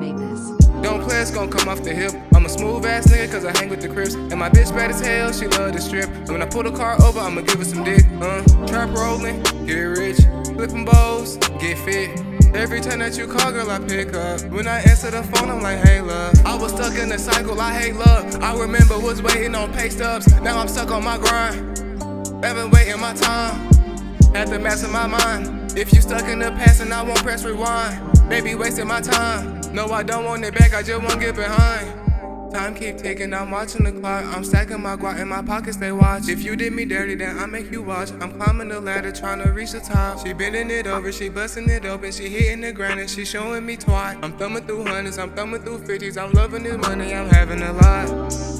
make this. Don't play, it's gon' come off the hip. I'm a smooth ass nigga cause I hang with the Crips. And my bitch bad as hell, she love to strip. And when I pull the car over, I'ma give her some dick. Trap rolling, get rich. Flipping bowls, get fit. Every time that you call, girl, I pick up. When I answer the phone, I'm like, hey, love. I was stuck in the cycle, I hate love. I remember was waiting on pay stubs. Now I'm stuck on my grind. I've been waiting my time. Had to master my mind. If you stuck in the past and I won't press rewind, baby, wasting my time. No, I don't want it back, I just won't get behind. Time keep ticking, I'm watching the clock. I'm stacking my guap in my pockets, they watch. If you did me dirty, then I make you watch. I'm climbing the ladder, trying to reach the top. She bending it over, she busting it open. She hitting the ground and she showing me twat. I'm thumbing through hundreds, I'm thumbing through 50s. I'm loving this money, I'm having a lot.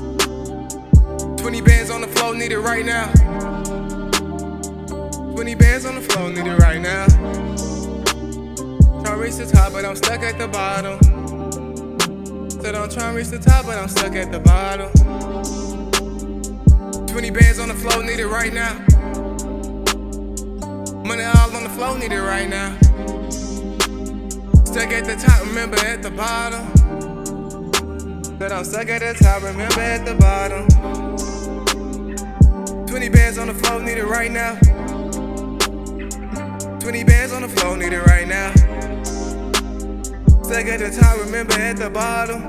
20 bands on the floor, need it right now. 20 bands on the floor, need it right now. Tryna reach the top, but I'm stuck at the bottom. Said I'm tryna reach the top, but I'm stuck at the bottom. 20 bands on the floor, need it right now. Money all on the floor, need it right now. Stuck at the top, remember at the bottom. Said I'm stuck at the top, remember at the bottom. 20 bands on the floor, need it right now. 20 bands on the floor, need it right now. Stuck at the top, remember at the bottom.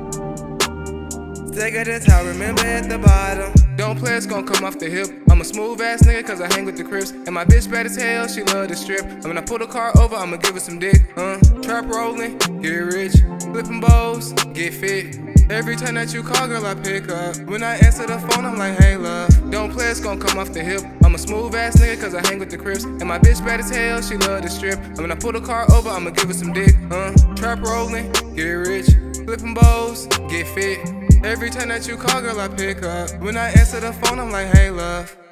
Stuck at the top, remember at the bottom. Don't play, it's gon' come off the hip. I'm a smooth ass nigga cause I hang with the Crips. And my bitch bad as hell, she love to strip. And when I pull the car over, I'ma give her some dick. Trap rolling, get rich. Flipping bowls, get fit. Every time that you call, girl, I pick up. When I answer the phone, I'm like, hey, love. Don't play, it's gon' come off the hip. I'm a smooth ass nigga cause I hang with the Crips. And my bitch bad as hell, she love to strip. And when I pull the car over, I'ma give her some dick. Trap rolling, get rich. Flipping bowls, get fit. Every time that you call, girl, I pick up. When I answer the phone, I'm like, hey, love.